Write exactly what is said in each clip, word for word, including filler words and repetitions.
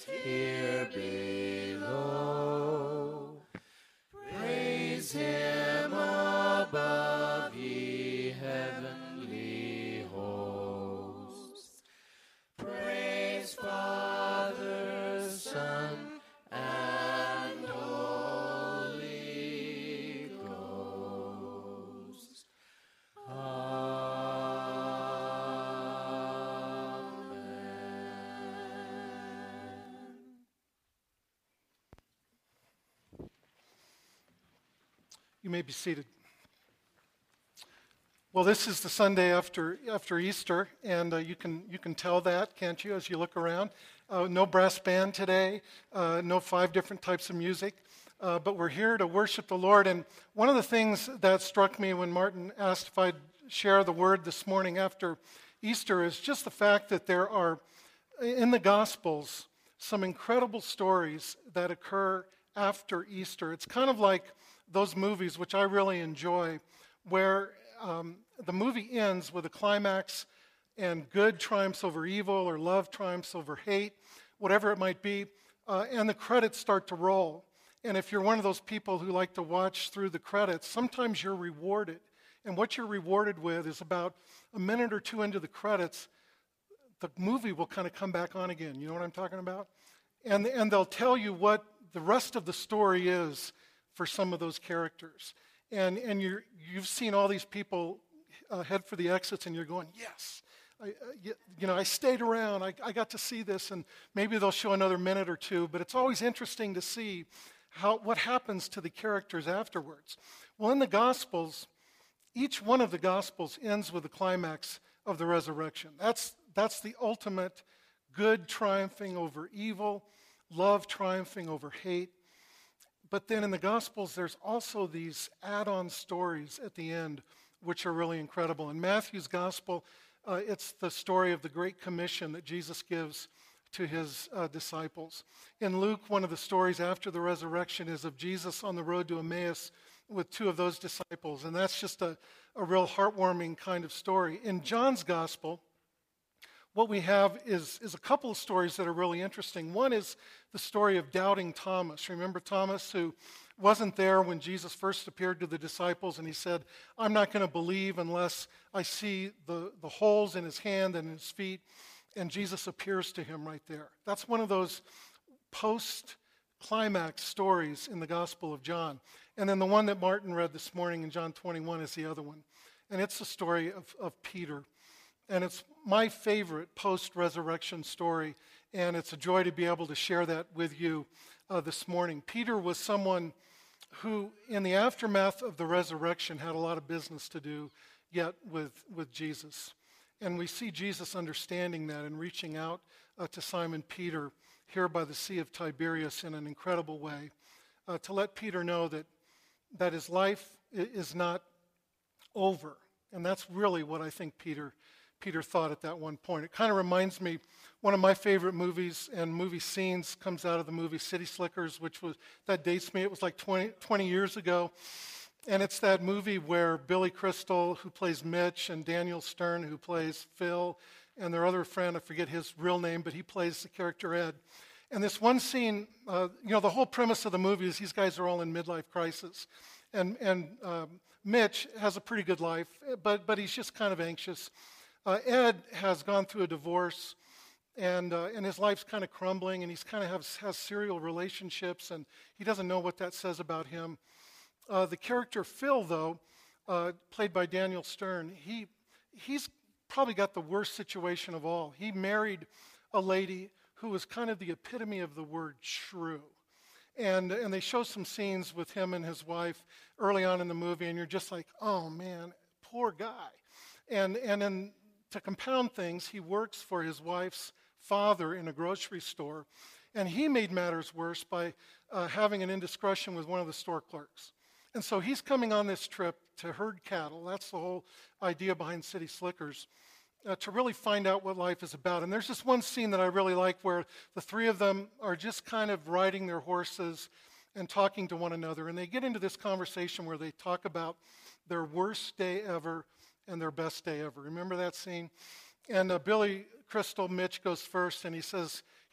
here below. Praise him above, ye heavenly hosts. Praise Father, Son, and Holy Ghost. You may be seated. Well, this is the Sunday after after Easter, and uh, you can you can tell that, can't you, as you look around? Uh, no brass band today, uh, no five different types of music, uh, but we're here to worship the Lord. And one of the things that struck me when Martin asked if I'd share the word this morning after Easter is just the fact that there are, in the Gospels, some incredible stories that occur after Easter. It's kind of like those movies, which I really enjoy, where um, the movie ends with a climax and good triumphs over evil or love triumphs over hate, whatever it might be, uh, and the credits start to roll. And if you're one of those people who like to watch through the credits, sometimes you're rewarded. And what you're rewarded with is about a minute or two into the credits, the movie will kind of come back on again. You know what I'm talking about? And, and they'll tell you what the rest of the story is for some of those characters. And, and you're, you've seen all these people uh, head for the exits, and you're going, yes, I, uh, you, you know, I stayed around, I, I got to see this, and maybe they'll show another minute or two, but it's always interesting to see how, what happens to the characters afterwards. Well, in the Gospels, each one of the Gospels ends with the climax of the resurrection. That's, that's the ultimate good triumphing over evil, love triumphing over hate. But then in the Gospels, there's also these add-on stories at the end, which are really incredible. In Matthew's Gospel, uh, it's the story of the Great Commission that Jesus gives to his uh, disciples. In Luke, one of the stories after the resurrection is of Jesus on the road to Emmaus with two of those disciples, and that's just a, a real heartwarming kind of story. In John's Gospel, what we have is, is a couple of stories that are really interesting. One is the story of doubting Thomas. Remember Thomas, who wasn't there when Jesus first appeared to the disciples, and he said, I'm not going to believe unless I see the, the holes in his hand and his feet. And Jesus appears to him right there. That's one of those post-climax stories in the Gospel of John. And then the one that Martin read this morning in John twenty-one is the other one. And it's the story of, of Peter. And it's my favorite post-resurrection story, and it's a joy to be able to share that with you uh, this morning. Peter was someone who, in the aftermath of the resurrection, had a lot of business to do yet with, with Jesus. And we see Jesus understanding that and reaching out uh, to Simon Peter here by the Sea of Tiberias in an incredible way uh, to let Peter know that, that his life is not over. And that's really what I think Peter Peter thought at that one point. It kind of reminds me, one of my favorite movies and movie scenes comes out of the movie City Slickers, which was, that dates me, it was like twenty, twenty years ago. And it's that movie where Billy Crystal, who plays Mitch, and Daniel Stern, who plays Phil, and their other friend, I forget his real name, but he plays the character Ed. And this one scene, uh, you know, the whole premise of the movie is these guys are all in midlife crisis. And, and um, Mitch has a pretty good life, but, but he's just kind of anxious. Uh, Ed has gone through a divorce, and uh, and his life's kind of crumbling, and he's kind of has, has serial relationships, and he doesn't know what that says about him. Uh, the character Phil, though, uh, played by Daniel Stern, he he's probably got the worst situation of all. He married a lady who was kind of the epitome of the word shrew. And, and they show some scenes with him and his wife early on in the movie, and you're just like, oh, man, poor guy. And, and then to compound things, he works for his wife's father in a grocery store, and he made matters worse by uh, having an indiscretion with one of the store clerks. And so he's coming on this trip to herd cattle. That's the whole idea behind City Slickers, uh, to really find out what life is about. And there's this one scene that I really like where the three of them are just kind of riding their horses and talking to one another. And they get into this conversation where they talk about their worst day ever and their best day ever. Remember that scene? And uh, Billy Crystal, Mitch, goes first, and he says, he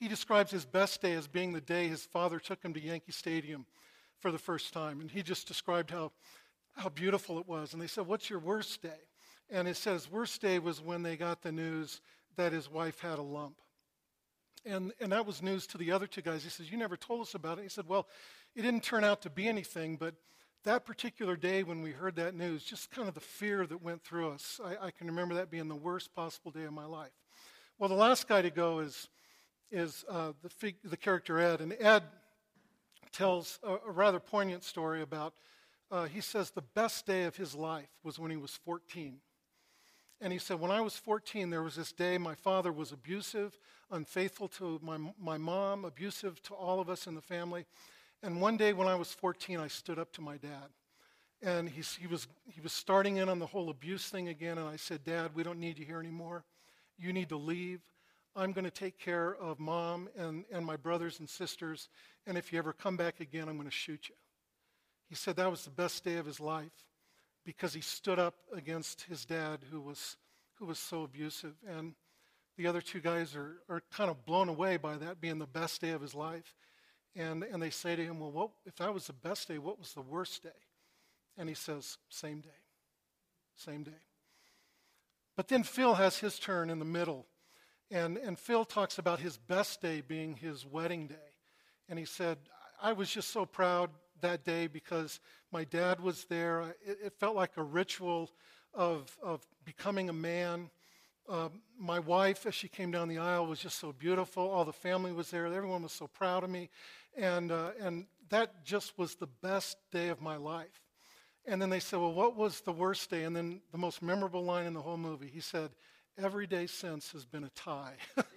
he describes his best day as being the day his father took him to Yankee Stadium for the first time. And he just described how, how beautiful it was. And they said, what's your worst day? And it says, worst day was when they got the news that his wife had a lump. And, and that was news to the other two guys. He says, you never told us about it. He said, well, it didn't turn out to be anything, but that particular day when we heard that news, just kind of the fear that went through us, I, I can remember that being the worst possible day of my life. Well, the last guy to go is, is uh, the, fig, the character Ed. And Ed tells a, a rather poignant story about, uh, he says the best day of his life was when he was fourteen. And he said, when I was fourteen, there was this day my father was abusive, unfaithful to my, my mom, abusive to all of us in the family. And one day when I was fourteen, I stood up to my dad. And he, he, was, he was starting in on the whole abuse thing again. And I said, Dad, we don't need you here anymore. You need to leave. I'm going to take care of Mom and, and my brothers and sisters. And if you ever come back again, I'm going to shoot you. He said that was the best day of his life because he stood up against his dad who was, who was so abusive. And the other two guys are, are kind of blown away by that being the best day of his life. And, and they say to him, well, what, if that was the best day, what was the worst day? And he says, same day, same day. But then Phil has his turn in the middle. And, and Phil talks about his best day being his wedding day. And he said, I was just so proud that day because my dad was there. It, it felt like a ritual of, of becoming a man. Uh, my wife, as she came down the aisle, was just so beautiful. All the family was there. Everyone was so proud of me. And, uh, and that just was the best day of my life. And then they said, well, what was the worst day? And then the most memorable line in the whole movie, he said, every day since has been a tie.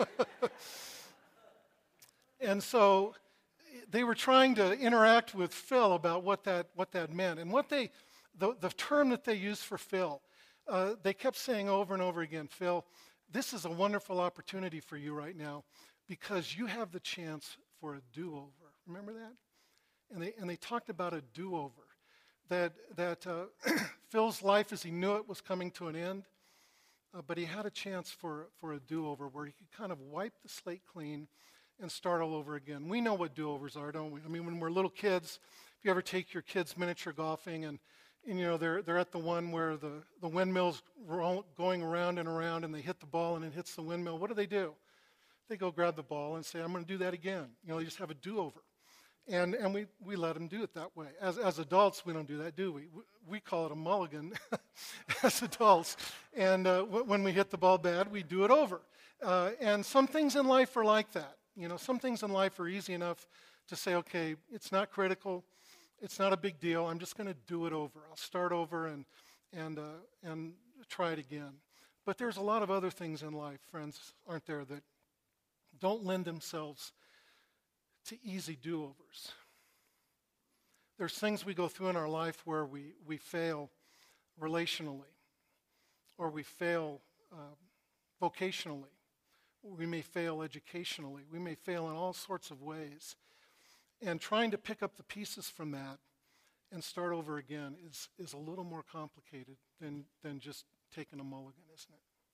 And so they were trying to interact with Phil about what that what that meant. And what they, the, the term that they used for Phil, uh, they kept saying over and over again, Phil, this is a wonderful opportunity for you right now because you have the chance for a do-over. Remember that? And they and they talked about a do-over. That, that uh, Phil's life as he knew it was coming to an end, uh, but he had a chance for, for a do-over where he could kind of wipe the slate clean and start all over again. We know what do-overs are, don't we? I mean, when we're little kids, if you ever take your kids miniature golfing and, and you know, they're, they're at the one where the, the windmill's ro- going around and around and they hit the ball and it hits the windmill, what do they do? They go grab the ball and say, I'm going to do that again. You know, they just have a do-over. And and we, we let them do it that way. As as adults, we don't do that, do we? We, we call it a mulligan as adults. And uh, w- when we hit the ball bad, we do it over. Uh, and some things in life are like that. You know, some things in life are easy enough to say, okay, it's not critical, it's not a big deal. I'm just going to do it over. I'll start over and and uh, and try it again. But there's a lot of other things in life, friends, aren't there, that don't lend themselves to easy do-overs. There's things we go through in our life where we, we fail relationally, or we fail uh, vocationally, we may fail educationally, we may fail in all sorts of ways. And trying to pick up the pieces from that and start over again is, is a little more complicated than, than just taking a mulligan, isn't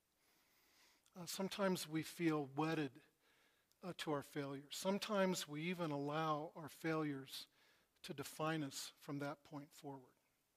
it? Uh, sometimes we feel wedded Uh, to our failures. Sometimes we even allow our failures to define us from that point forward.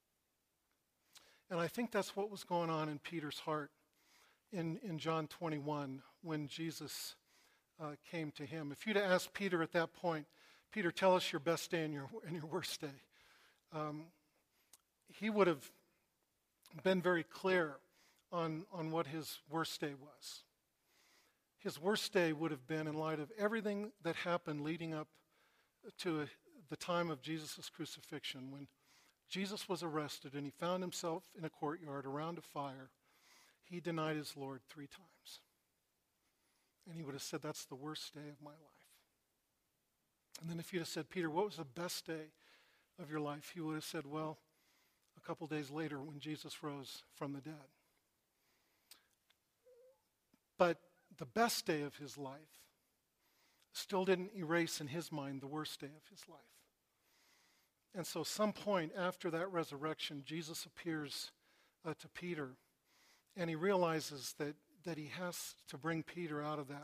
And I think that's what was going on in Peter's heart in, in John twenty-one when Jesus uh, came to him. If you'd asked Peter at that point, Peter, tell us your best day and your, and your worst day, um, he would have been very clear on, on what his worst day was. His worst day would have been in light of everything that happened leading up to a, the time of Jesus' crucifixion, when Jesus was arrested and he found himself in a courtyard around a fire. He denied his Lord three times. And he would have said, that's the worst day of my life. And then if you'd have said, Peter, what was the best day of your life? He would have said, well, a couple days later when Jesus rose from the dead. But the best day of his life still didn't erase in his mind the worst day of his life. And so some point after that resurrection, Jesus appears uh, to Peter, and he realizes that, that he has to bring Peter out of that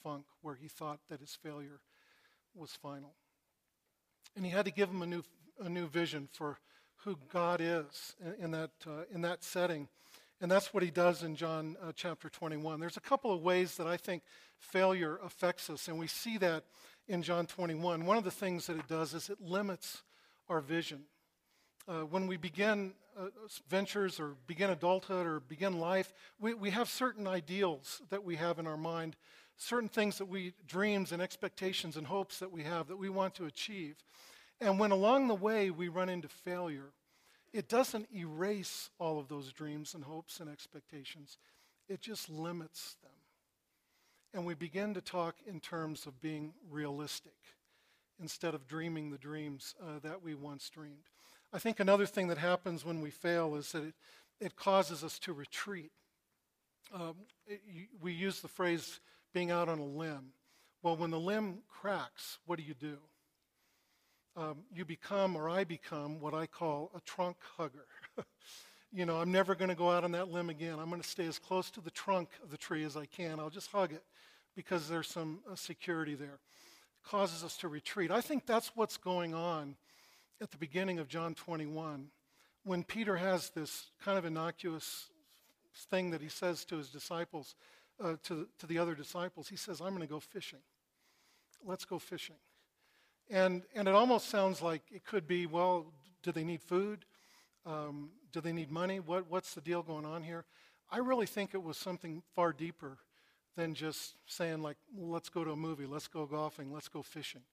funk where he thought that his failure was final. And he had to give him a new a new vision for who God is in, in that uh, in that setting. And that's what he does in John uh, chapter twenty-one. There's a couple of ways that I think failure affects us, and we see that in John twenty-one. One of the things that it does is it limits our vision. Uh, when we begin uh, ventures or begin adulthood or begin life, we, we have certain ideals that we have in our mind, certain things that we, dreams and expectations and hopes that we have that we want to achieve. And when along the way we run into failure, it doesn't erase all of those dreams and hopes and expectations. It just limits them. And we begin to talk in terms of being realistic instead of dreaming the dreams uh, that we once dreamed. I think another thing that happens when we fail is that it, it causes us to retreat. Um, it, you, we use the phrase being out on a limb. Well, when the limb cracks, what do you do? Um, you become, or I become, what I call a trunk hugger. You know, I'm never going to go out on that limb again. I'm going to stay as close to the trunk of the tree as I can. I'll just hug it because there's some uh, security there. It causes us to retreat. I think that's what's going on at the beginning of John twenty-one when Peter has this kind of innocuous thing that he says to his disciples, uh, to, to the other disciples. He says, I'm going to go fishing. Let's go fishing. And and it almost sounds like it could be, well, do they need food? Um, do they need money? What What's the deal going on here? I really think it was something far deeper than just saying, like, let's go to a movie, let's go golfing, let's go fishing.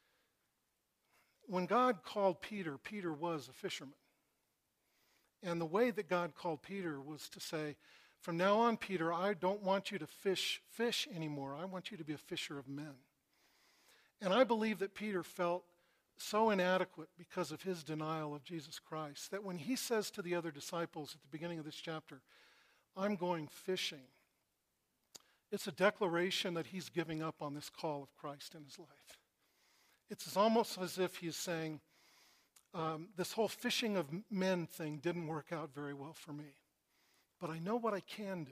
When God called Peter, Peter was a fisherman. And the way that God called Peter was to say, from now on, Peter, I don't want you to fish fish anymore. I want you to be a fisher of men. And I believe that Peter felt so inadequate because of his denial of Jesus Christ that when he says to the other disciples at the beginning of this chapter, I'm going fishing, it's a declaration that he's giving up on this call of Christ in his life. It's almost as if he's saying, um, this whole fishing of men thing didn't work out very well for me. But I know what I can do.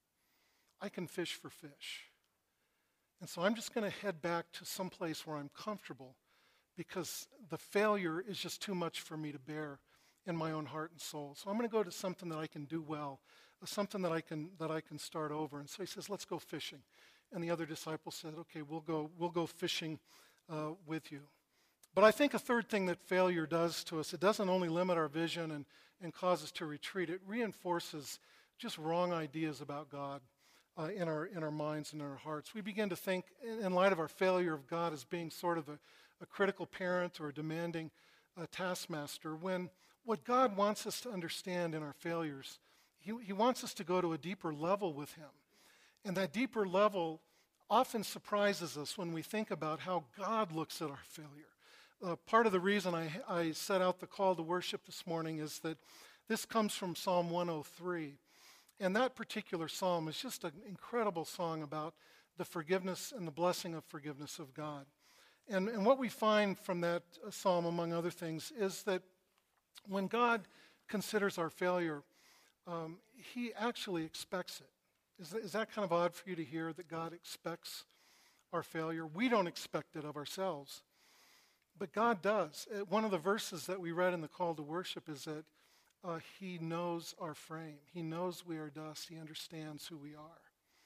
I can fish for fish. And so I'm just going to head back to some place where I'm comfortable because the failure is just too much for me to bear in my own heart and soul. So I'm going to go to something that I can do well, uh, something that I can that I can start over. And so he says, let's go fishing. And the other disciples said, okay, we'll go we'll go fishing uh, with you. But I think a third thing that failure does to us, it doesn't only limit our vision and, and cause us to retreat, it reinforces just wrong ideas about God uh, in our in our minds and in our hearts. We begin to think, in, in light of our failure of God, as being sort of a, a critical parent or a demanding uh, taskmaster, when what God wants us to understand in our failures, he, he wants us to go to a deeper level with him. And that deeper level often surprises us when we think about how God looks at our failure. Uh, part of the reason I, I set out the call to worship this morning is that this comes from Psalm one oh three. And that particular psalm is just an incredible song about the forgiveness and the blessing of forgiveness of God. And, and what we find from that uh, psalm, among other things, is that when God considers our failure, um, he actually expects it. Is that, is that kind of odd for you to hear, that God expects our failure? We don't expect it of ourselves, but God does. Uh, one of the verses that we read in the call to worship is that uh, he knows our frame. He knows we are dust. He understands who we are.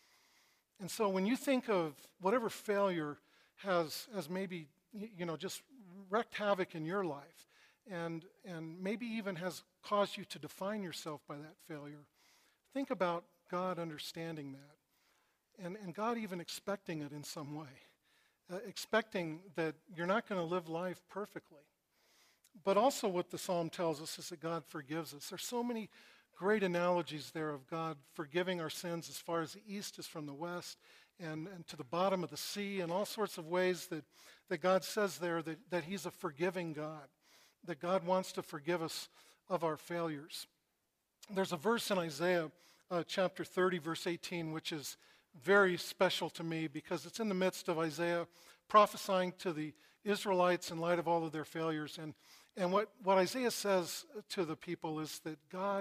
And so when you think of whatever failure has, has maybe, you know, just wreaked havoc in your life, and, and maybe even has caused you to define yourself by that failure, think about God understanding that, and, and God even expecting it in some way, uh, expecting that you're not going to live life perfectly. But also what the psalm tells us is that God forgives us. There's so many great analogies there of God forgiving our sins as far as the east is from the west, and, and to the bottom of the sea, and all sorts of ways that, that God says there that, that he's a forgiving God, that God wants to forgive us of our failures. There's a verse in Isaiah uh, chapter thirty, verse eighteen, which is very special to me because it's in the midst of Isaiah prophesying to the Israelites in light of all of their failures. And, and what, what Isaiah says to the people is that God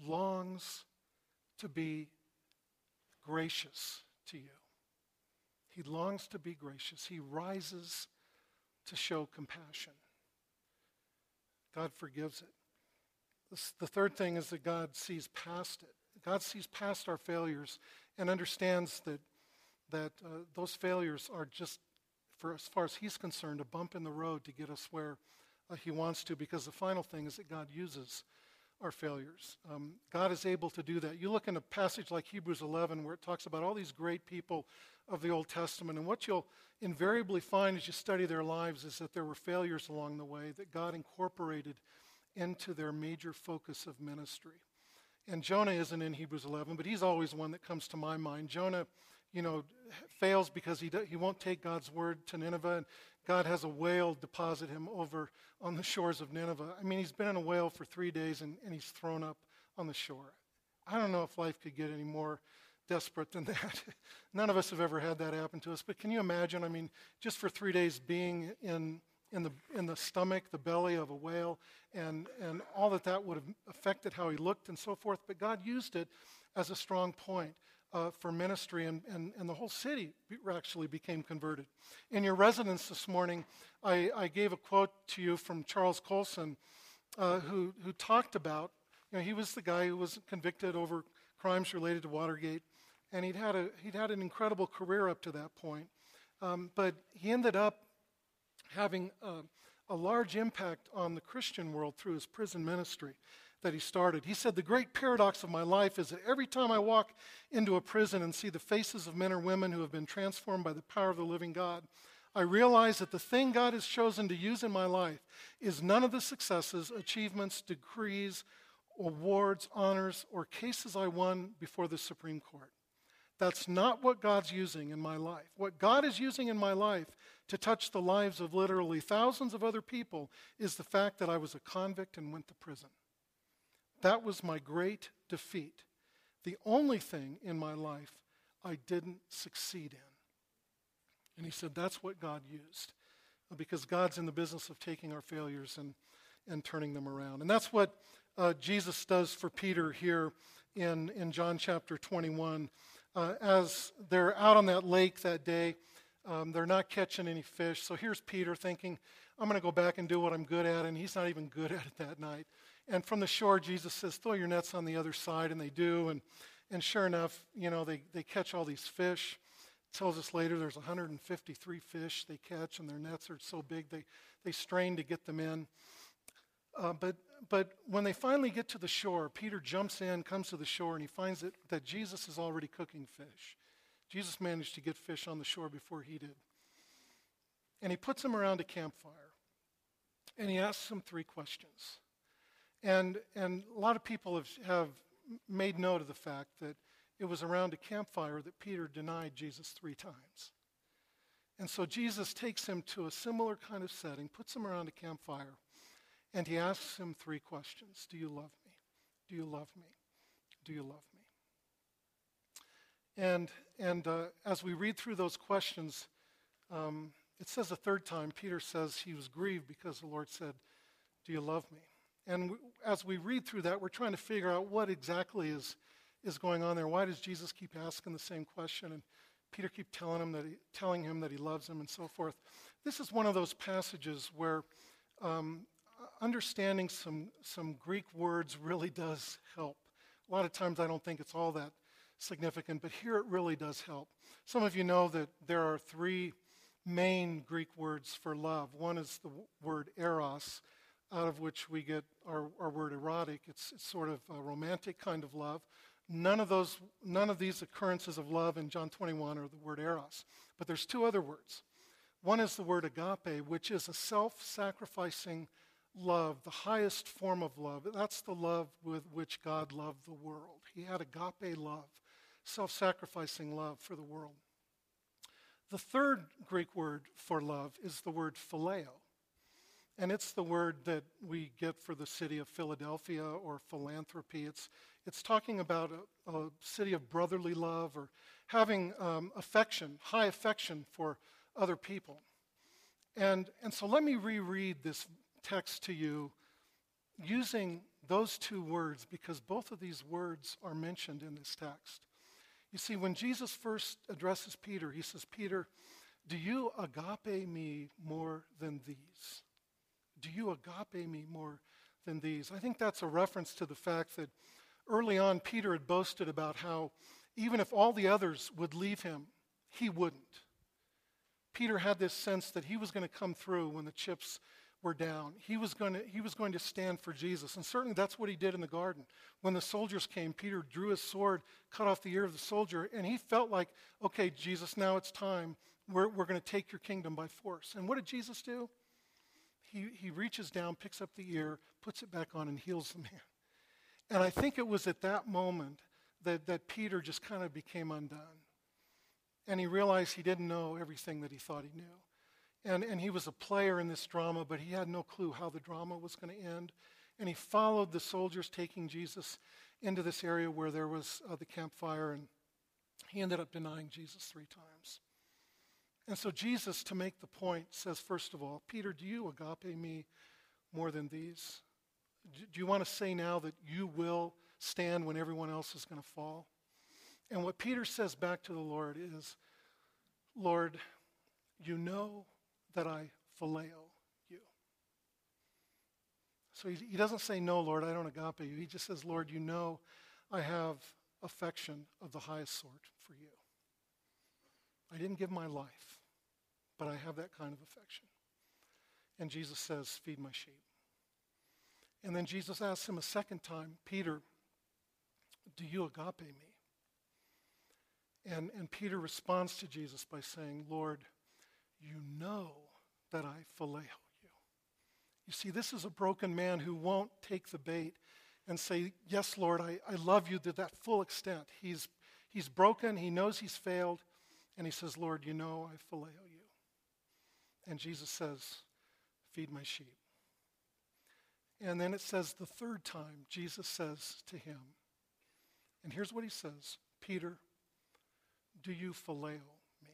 longs to be gracious to you. He longs to be gracious. He rises to show compassion. God forgives it. This, the third thing is that God sees past it. God sees past our failures and understands that, that uh, those failures are just, for as far as he's concerned, a bump in the road to get us where uh, he wants to, because the final thing is that God uses our failures. Um, God is able to do that. You look in a passage like Hebrews eleven where it talks about all these great people of the Old Testament, and what you'll invariably find as you study their lives is that there were failures along the way that God incorporated into their major focus of ministry. And Jonah isn't in Hebrews eleven, but he's always one that comes to my mind. Jonah, you know, fails because he do, he won't take God's word to Nineveh, and God has a whale deposit him over on the shores of Nineveh. I mean, he's been in a whale for three days, and, and he's thrown up on the shore. I don't know if life could get any more desperate than that. None of us have ever had that happen to us, but can you imagine, I mean, just for three days being in in the in the stomach, the belly of a whale, and, and all that that would have affected how he looked and so forth, but God used it as a strong point uh, for ministry, and, and, and the whole city actually became converted. In your residence this morning, I, I gave a quote to you from Charles Colson, uh, who, who talked about, you know, he was the guy who was convicted over crimes related to Watergate, and he'd had, a, he'd had an incredible career up to that point, um, but he ended up having a, a large impact on the Christian world through his prison ministry that he started. He said, "The great paradox of my life is that every time I walk into a prison and see the faces of men or women who have been transformed by the power of the living God, I realize that the thing God has chosen to use in my life is none of the successes, achievements, degrees, awards, honors, or cases I won before the Supreme Court. That's not what God's using in my life. What God is using in my life to touch the lives of literally thousands of other people is the fact that I was a convict and went to prison. That was my great defeat. The only thing in my life I didn't succeed in." And he said that's what God used, because God's in the business of taking our failures and, and turning them around. And that's what uh, Jesus does for Peter here in, in John chapter twenty-one. Uh, as they're out on that lake that day, um, they're not catching any fish. So here's Peter thinking, I'm going to go back and do what I'm good at, and he's not even good at it that night. And from the shore, Jesus says, throw your nets on the other side, and they do. And, and sure enough, you know, they, they catch all these fish. It tells us later there's one hundred fifty-three fish they catch, and their nets are so big they, they strain to get them in. Uh, but but when they finally get to the shore, Peter jumps in, comes to the shore, and he finds that, that Jesus is already cooking fish. Jesus managed to get fish on the shore before he did. And he puts them around a campfire, and he asks them three questions. And and a lot of people have, have made note of the fact that it was around a campfire that Peter denied Jesus three times. And so Jesus takes him to a similar kind of setting, puts him around a campfire, and he asks him three questions. Do you love me? Do you love me? Do you love me? And, and uh, as we read through those questions, um, it says a third time, Peter says he was grieved because the Lord said, do you love me? And w- as we read through that, we're trying to figure out what exactly is, is going on there. Why does Jesus keep asking the same question? And Peter keep telling him that he, telling him that he loves him and so forth. This is one of those passages where um, understanding some, some Greek words really does help. A lot of times I don't think it's all that significant, but here it really does help. Some of you know that there are three main Greek words for love. One is the w- word eros, out of which we get our, our word erotic. It's, it's sort of a romantic kind of love. None of those, none of these occurrences of love in John twenty-one are the word eros. But there's two other words. One is the word agape, which is a self-sacrificing love, the highest form of love. That's the love with which God loved the world. He had agape love, self-sacrificing love for the world. The third Greek word for love is the word phileo. And it's the word that we get for the city of Philadelphia or philanthropy. It's, it's talking about a, a city of brotherly love or having um, affection, high affection for other people. And, and so let me reread this text to you using those two words because both of these words are mentioned in this text. You see, when Jesus first addresses Peter, he says, Peter, do you agape me more than these? Do you agape me more than these? I think that's a reference to the fact that early on, Peter had boasted about how even if all the others would leave him, he wouldn't. Peter had this sense that he was going to come through when the chips were down. He was going to, he was going to stand for Jesus. And certainly that's what he did in the garden. When the soldiers came, Peter drew his sword, cut off the ear of the soldier, and he felt like, okay, Jesus, now it's time. We're, we're going to take your kingdom by force. And what did Jesus do? He, he reaches down, picks up the ear, puts it back on, and heals the man. And I think it was at that moment that, that Peter just kind of became undone. And he realized he didn't know everything that he thought he knew. And, and he was a player in this drama, but he had no clue how the drama was going to end. And he followed the soldiers taking Jesus into this area where there was uh, the campfire, and he ended up denying Jesus three times. And so Jesus, to make the point, says, first of all, Peter, do you agape me more than these? Do you want to say now that you will stand when everyone else is going to fall? And what Peter says back to the Lord is, Lord, you know that I phileo you. So he, he doesn't say, no, Lord, I don't agape you. He just says, Lord, you know I have affection of the highest sort for you. I didn't give my life, but I have that kind of affection. And Jesus says, feed my sheep. And then Jesus asks him a second time, Peter, do you agape me? And, and Peter responds to Jesus by saying, Lord, you know that I phileo you. You see, this is a broken man who won't take the bait and say, yes, Lord, I, I love you to that full extent. He's, he's broken, he knows he's failed, and he says, Lord, you know I phileo you. And Jesus says, feed my sheep. And then it says the third time, Jesus says to him, and here's what he says, Peter, do you phileo me?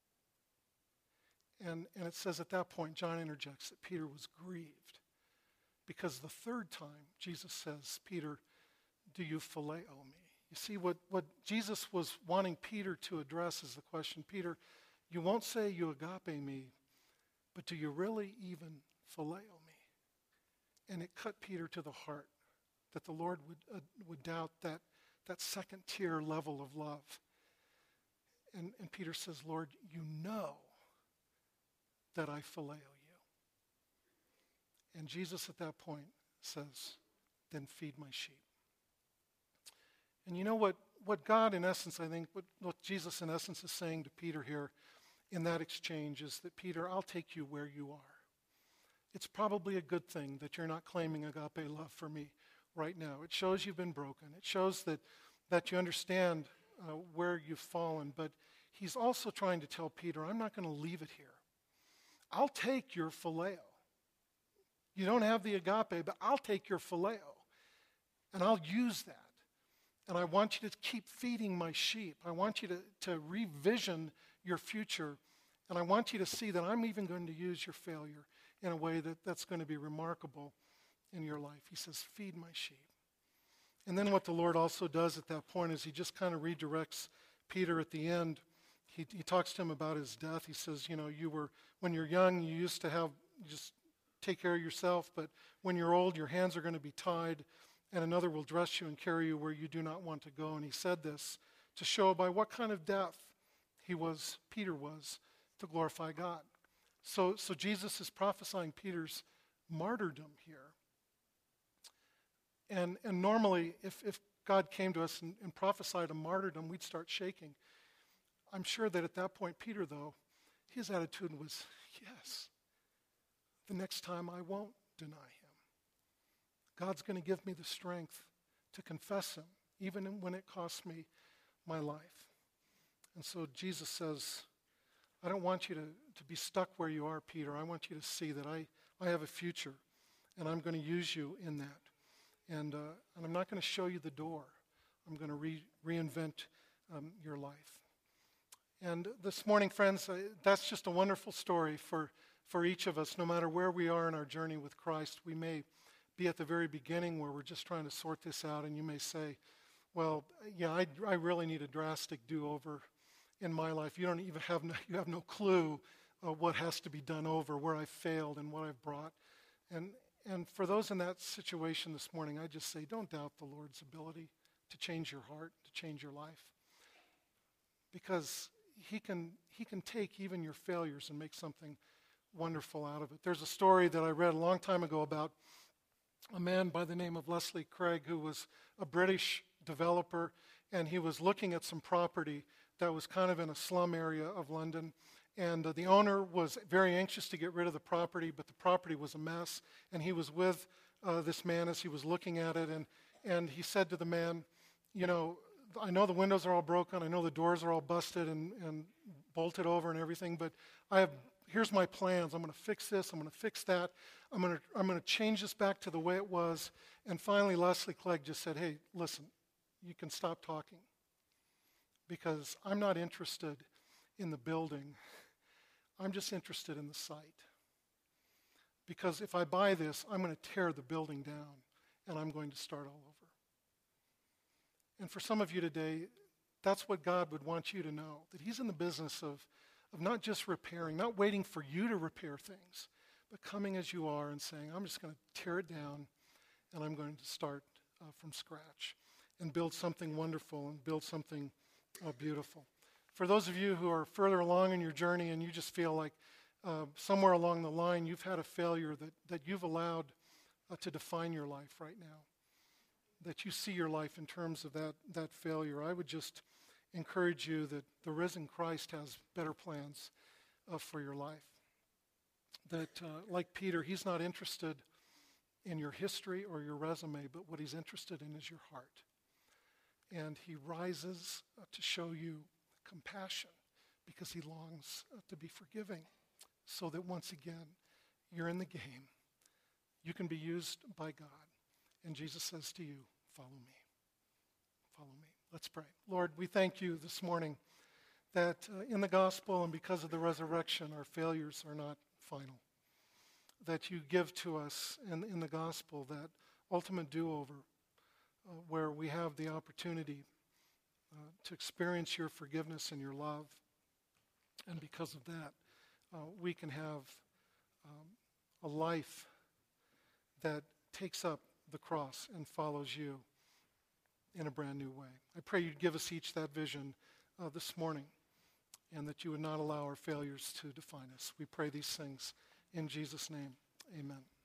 And, and it says at that point, John interjects that Peter was grieved because the third time Jesus says, Peter, do you phileo me? You see, what, what Jesus was wanting Peter to address is the question, Peter, you won't say you agape me, but do you really even phileo me? And it cut Peter to the heart that the Lord would, uh, would doubt that, that second tier level of love. And, and Peter says, Lord, you know that I phileo you. And Jesus at that point says, then feed my sheep. And you know what, what God in essence, I think, what, what Jesus in essence is saying to Peter here in that exchange is that, Peter, I'll take you where you are. It's probably a good thing that you're not claiming agape love for me right now. It shows you've been broken. It shows that, that you understand uh, where you've fallen. But he's also trying to tell Peter, I'm not going to leave it here. I'll take your phileo. You don't have the agape, but I'll take your phileo, and I'll use that. And I want you to keep feeding my sheep. I want you to, to revision your future, and I want you to see that I'm even going to use your failure in a way that, that's going to be remarkable in your life. He says, feed my sheep. And then what the Lord also does at that point is he just kind of redirects Peter at the end. He, he talks to him about his death. He says, you know, you were, when you're young, you used to have, just take care of yourself, but when you're old, your hands are going to be tied, and another will dress you and carry you where you do not want to go. And he said this to show by what kind of death he was, Peter was, to glorify God. So, so Jesus is prophesying Peter's martyrdom here. And, and normally, if, if God came to us and, and prophesied a martyrdom, we'd start shaking. I'm sure that at that point, Peter, though, his attitude was, yes, the next time I won't deny him. God's going to give me the strength to confess him, even when it costs me my life. And so Jesus says, I don't want you to, to be stuck where you are, Peter. I want you to see that I, I have a future, and I'm going to use you in that. And, uh, and I'm not going to show you the door. I'm going to re- reinvent um, your life. And this morning, friends, uh, that's just a wonderful story for, for each of us. No matter where we are in our journey with Christ, we may be at the very beginning where we're just trying to sort this out, and you may say, well, yeah, I, I really need a drastic do-over in my life. You don't even have no, you have no clue uh, what has to be done over, where I failed and what I've brought. And and for those in that situation this morning, I just say, don't doubt the Lord's ability to change your heart, to change your life. Because he can he can take even your failures and make something wonderful out of it. There's a story that I read a long time ago about a man by the name of Leslie Craig, who was a British developer, and he was looking at some property that was kind of in a slum area of London. And uh, the owner was very anxious to get rid of the property, but the property was a mess. And he was with uh, this man as he was looking at it, and, and he said to the man, you know, I know the windows are all broken, I know the doors are all busted and, and bolted over and everything, but I have, here's my plans. I'm going to fix this, I'm going to fix that, I'm going to I'm going to change this back to the way it was. And finally, Leslie Clegg just said, hey, listen, you can stop talking, because I'm not interested in the building. I'm just interested in the site. Because if I buy this, I'm going to tear the building down, and I'm going to start all over. And for some of you today, that's what God would want you to know, that he's in the business of, of not just repairing, not waiting for you to repair things, but coming as you are and saying, I'm just going to tear it down, and I'm going to start uh, from scratch and build something wonderful and build something uh, beautiful. For those of you who are further along in your journey and you just feel like uh, somewhere along the line you've had a failure that, that you've allowed uh, to define your life right now, that you see your life in terms of that, that failure, I would just encourage you that the risen Christ has better plans uh, for your life. That, uh, like Peter, he's not interested in your history or your resume, but what he's interested in is your heart. And he rises uh, to show you compassion because he longs uh, to be forgiving, so that once again, you're in the game. You can be used by God. And Jesus says to you, follow me. Follow me. Let's pray. Lord, we thank you this morning that uh, in the gospel and because of the resurrection, our failures are not final. That you give to us in, in the gospel that ultimate do-over uh, where we have the opportunity uh, to experience your forgiveness and your love. And because of that, uh, we can have um, a life that takes up the cross and follows you in a brand new way. I pray you'd give us each that vision uh, this morning, and that you would not allow our failures to define us. We pray these things in Jesus' name. Amen.